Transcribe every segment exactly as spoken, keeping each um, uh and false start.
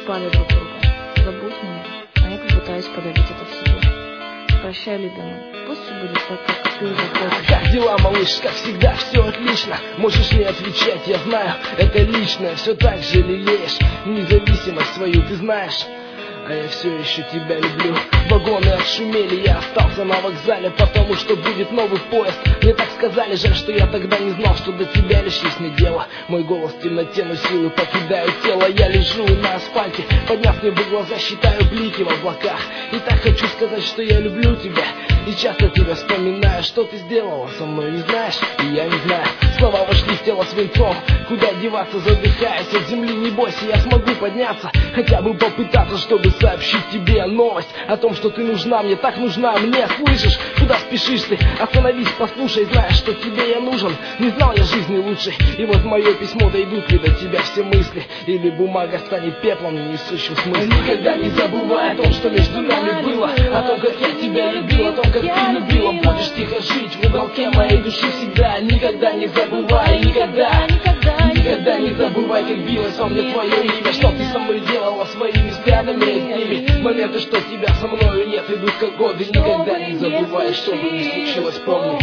спали друг друга. Забудь меня, а я попытаюсь подавить это в себе. Прощай, любимый, пусть все будет так, как ты захочешь. Как дела, малыш? Как всегда, все отлично. Можешь не отвечать, я знаю, это личное. Все так же лелеешь независимость свою, ты знаешь. А я все еще тебя люблю. Вагоны отшумели, я остался на вокзале, потому что будет новый поезд. Мне так сказали, жаль, что я тогда не знал, что до тебя лишь есть не дело. Мой голос в темноте, но силы покидают тело. Я лежу на асфальте, подняв небо глаза, считаю блики в облаках. И так хочу сказать, что я люблю тебя. И часто тебя вспоминаю, что ты сделала со мной, не знаешь, и я не знаю. Слова вошли в тело свинцом, куда деваться, задыхаясь от земли. Не бойся, я смогу подняться, хотя бы попытаться, чтобы сообщить тебе новость о том, что ты нужна мне, так нужна мне. Слышишь, куда спешишь ты? Остановись, послушай, знаешь, что тебе я нужен. Не знал я жизни лучшей, и вот мое письмо дойдут ли до тебя все мысли, или бумага станет пеплом, не несущим смысла. Никогда не забывай о том, что между нами было, о том, как я тебя любил, о том, как ты любила. Будешь тихо жить в уголке моей души всегда. Никогда не забывай, никогда, никогда не забывай, как билось во мне твое имя, что ты со мной делала своими взглядами летними. Моменты, что тебя со мною нет, идут как годы. Никогда не забывай, что бы ни случилось, помни.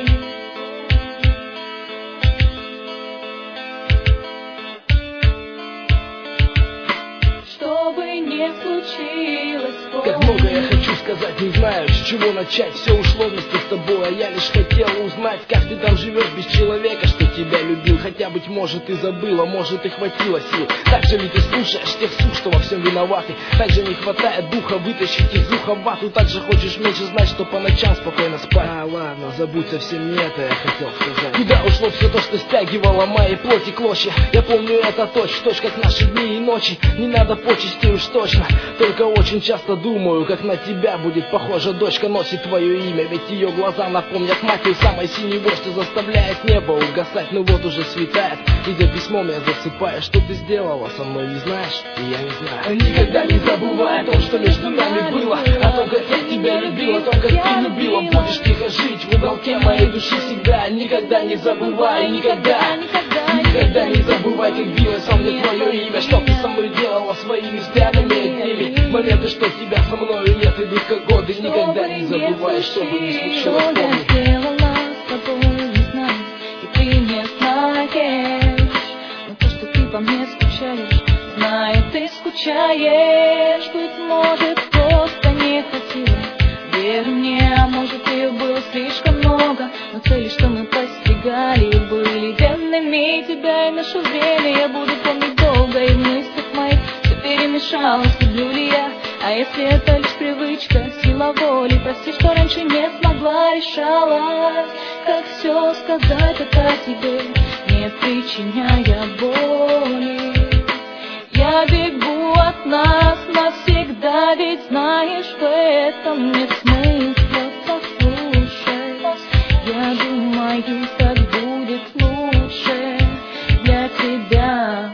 Что бы ни случилось, помни. Как много я хочу сказать, не знаю, с чего начать. Все ушло вместе с тобой, а я лишь хотела узнать, как ты там живешь без человека, что тебя любил. Хотя, быть может, и забыла, может, и хватило сил. Так же ли ты слушаешь тех слух, что во всем виноваты? Так же не хватает духа вытащить из уха вату. Так же хочешь меньше знать, что по ночам спокойно спать. А ладно, забудь, совсем не это я хотел сказать. Куда ушло все то, что стягивало моей плоти клочья? Я помню это точь-в-точь, как наши дни и ночи. Не надо почести уж точно, только очень часто думаю, как на тебя будет похожа дочка. Носит твое имя, ведь ее глаза напомнят мать. Той самой синевой, что заставляет небо угасать. Ну вот уже светает, и за письмом я засыпаю. Что ты сделала со мной, не знаешь, и я не знаю. Никогда не забывай о том, что между нами было, о том, как я тебя любил, о том, как ты любила. Будешь тихо жить в уголке моей души всегда. Никогда не забывай, никогда, никогда не забывай, как билось во мне твое имя, что ты со мной делала своими взглядами летними. Моменты, что тебя со мною нет, идут как годы. Никогда не забывай, что бы ни случилось, помни. Что я сделала с тобой, не знаю, и ты не знаешь. Но то, что ты по мне скучаешь, знаю, ты скучаешь. Быть может, просто не хотела, верь мне, а может, их было слишком много. Но цели, что мы постигали, были верными. Тебя и наше время я буду помнить долго, и в мыслях моих все перемешалось, люблю ли я. А если это лишь привычка, сила воли, прости, что раньше не смогла, решалась, как все сказать это тебе, не причиняя боли. Я бегу от нас навсегда, ведь знаешь, в этом нет смысла. Послушай, я думаю, так будет лучше для тебя.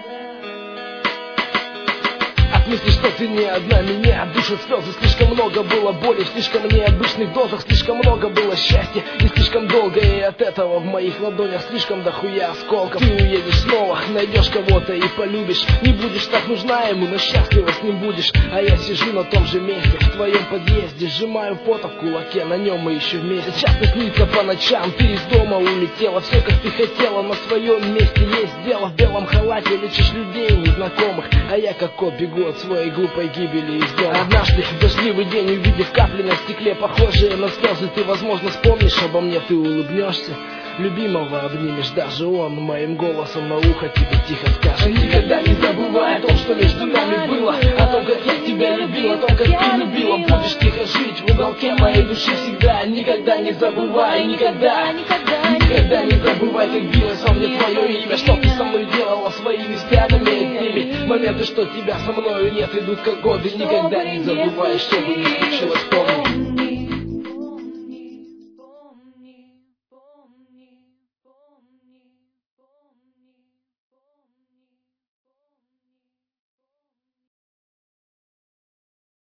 От мысли, что ты не одна, меня душат слезы. Слишком много было боли в слишком необычных дозах. Слишком много было счастья и слишком долго. И от этого в моих ладонях слишком дохуя осколков. Ты уедешь снова, найдешь кого-то и полюбишь. Не будешь так нужна ему, но счастлива с ним будешь. А я сижу на том же месте, в твоем подъезде, сжимаю фото в кулаке, на нем мы еще вместе. Часто снится по ночам, ты из дома улетела. Все как ты хотела, на своем месте есть дело. В белом халате лечишь людей незнакомых, а я как кот бегу от своей глупой гибели из дома. Однажды в дождливый день, увидев капли на стекле, похожие на слезы, ты, возможно, вспомнишь обо мне, ты улыбнешься. Любимого обнимешь, даже он моим голосом на ухо тебе тихо скажет. Никогда не забывай о том, что между нами было, о том, как я тебя любил, о том, как ты любила. Будешь тихо жить в уголке моей души всегда. Никогда не забывай, никогда, никогда не забывай, как билось во мне твое имя, что ты со мной делала своими взглядами летними. Моменты, что тебя со мною нет, идут как годы. Никогда не забывай, что бы ни случилось, помни.